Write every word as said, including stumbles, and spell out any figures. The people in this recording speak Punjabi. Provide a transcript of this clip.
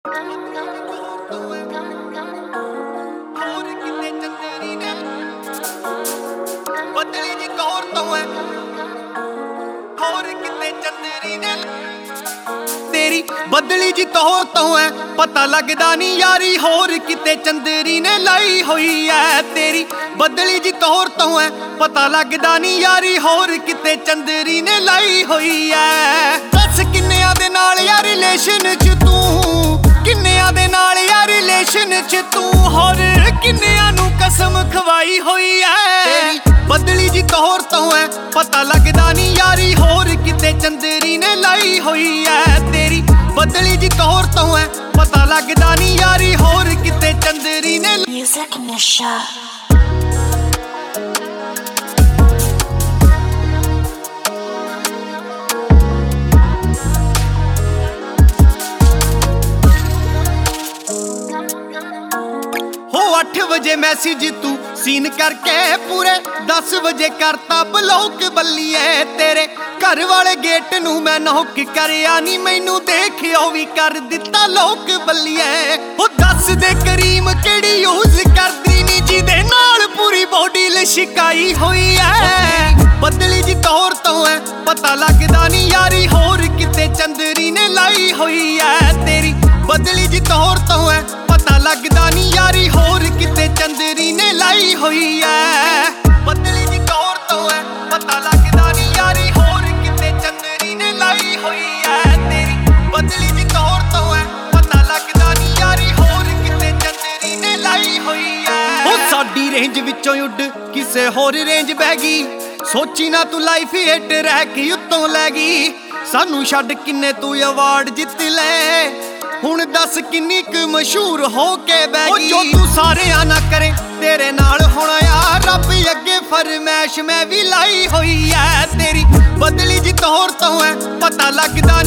ਬਦਲੀ ਜੀ ਤੌਰ ਤੋਂ ਐ ਹੋਰ ਕਿਤੇ ਚੰਦਰੀ ਨੇ ਤੇਰੀ ਬਦਲੀ ਜੀ ਤੌਰ ਤੋਂ ਐ ਪਤਾ ਲੱਗਦਾ ਨਹੀਂ ਯਾਰੀ ਹੋਰ ਕਿਤੇ ਚੰਦਰੀ ਨੇ ਲਾਈ ਹੋਈ ਐ ਤੇਰੀ ਬਦਲੀ ਜੀ ਤੌਰ ਤੋਂ ਐ ਪਤਾ ਲੱਗਦਾ ਨਹੀਂ ਯਾਰੀ ਹੋਰ ਕਿਤੇ ਚੰਦਰੀ ਨੇ ਲਾਈ ਹੋਈ ਐ ਦੱਸ ਕਿੰਨਿਆਂ ਦੇ ਨਾਲ ਯਾਰ ਰਿਲੇਸ਼ਨ ਚ ਤੂੰ ਕਿੰਨਿਆਂ ਦੇ ਨਾਲ ਯਾਰ ਰਿਲੇਸ਼ਨ ਚ ਤੂੰ ਹੋਰ ਕਿੰਨਿਆਂ ਨੂੰ ਕਸਮ ਖਵਾਈ ਹੋਈ ਐ ਤੇਰੀ ਬਦਲੀ ਜੀ ਤੌਰ ਤੋਂ ਐ ਪਤਾ ਲੱਗਦਾ ਨਹੀਂ ਯਾਰੀ ਹੋਰ ਕਿਤੇ ਚੰਦਰੀ ਨੇ ਲਾਈ ਹੋਈ ਐ ਤੇਰੀ ਬਦਲੀ ਜੀ ਤੌਰ ਤੋਂ ਐ ਪਤਾ ਲੱਗਦਾ ਨਹੀਂ ਯਾਰੀ ਹੋਰ ਕਿਤੇ ਚੰਦਰੀ ਨੇ Music Nisha ਅੱਠ ਵਜੇ ਮੈਸੇਜ ਤੂੰ ਸੀਨ ਕਰਕੇ ਪੂਰੇ ਦਸ ਵਜੇ ਕਰਤਾ ਬਲੌਕ ਬੱਲੀਏ ਤੇਰੇ ਘਰ ਵਾਲੇ ਗੇਟ ਨੂੰ ਮੈਂ ਨੌਕ ਕਰਿਆ ਨਹੀਂ ਮੈਨੂੰ ਦੇਖਿਓ ਵੀ ਕਰ ਦਿੱਤਾ ਲੋਕ ਬੱਲੀਏ ਉਹ ਦੱਸ ਦੇ ਕਰੀਮ ਕਿਹੜੀ ਯੂਜ਼ ਕਰਦੀ ਨੀ ਜਿਹਦੇ ਨਾਲ ਪੂਰੀ ਬੋਡੀ ਲਿਸ਼ਕਾਈ ਹੋਈ ਐ ਬਦਲੀ ਜੀ ਤੌਰ ਤੋਂ ਐ ਪਤਾ ਲੱਗਦਾ ਨਹੀਂ ਯਾਰੀ ਹੋਰ ਕਿਤੇ ਚੰਦਰੀ ਨੇ ਲਾਈ ਹੋਈ ਐ ਤੇਰੀ ਬਦਲੀ ਜੀ ਤੌਰ ਤੋਂ ਐ ਪਤਾ ਲੱਗਦਾ ਨਹੀਂ ਯਾਰੀ ਹੋਰ ਕਿਤੇ ਚੰਦਰੀ ਨੇ ਲਾਈ ਹੋਈ ਐ ਬਦਲੀ ਜੀ ਤੌਰ ਤੋਂ ਐ ਪਤਾ ਲੱਗਦਾ ਨਹੀਂ ਯਾਰੀ ਹੋਰ ਕਿਤੇ ਚੰਦਰੀ ਨੇ ਲਾਈ ਹੋਈ ਐ ਤੇਰੀ ਬਦਲੀ ਜੀ ਤੌਰ ਤੋਂ ਐ ਪਤਾ ਲੱਗਦਾ ਨਹੀਂ ਯਾਰੀ ਹੋਰ ਕਿਤੇ ਚੰਦਰੀ ਨੇ ਲਾਈ ਹੋਈ ਐ ਉਹ ਸਾਡੀ ਰੇਂਜ ਵਿੱਚੋਂ ਉੱਡ ਕਿਸੇ ਹੋਰ ਰੇਂਜ ਬਹਿ ਗਈ ਸੋਚੀ ਨਾ ਤੂੰ ਲਾਈਫ ਹਿੱਟ ਰਹਿ ਕੇ ਉੱਤੋਂ ਲੈ ਗਈ ਸਾਨੂੰ ਛੱਡ ਕਿੰਨੇ ਤੂੰ ਅਵਾਰਡ ਜਿੱਤ ਲੈ ਹੁਣ ਦੱਸ ਕਿੰਨੀ ਕੁ ਮਸ਼ਹੂਰ ਹੋ ਕੇ ਬਹਿ ਗਈ ਜੋ ਤੂੰ ਸਾਰਿਆਂ ਨਾ ਕਰੇ ਤੇਰੇ ਨਾਲ ਹੋਣਾ ਯਾਰ ਰੱਬ ਅੱਗੇ ਫਰਮੈਸ਼ ਮੈਂ ਵੀ ਲਾਈ ਹੋਈ ਐ ਤੇਰੀ ਬਦਲੀ ਜੀ ਤੌਰ ਤੋਂ ਐ ਪਤਾ ਲੱਗਦਾ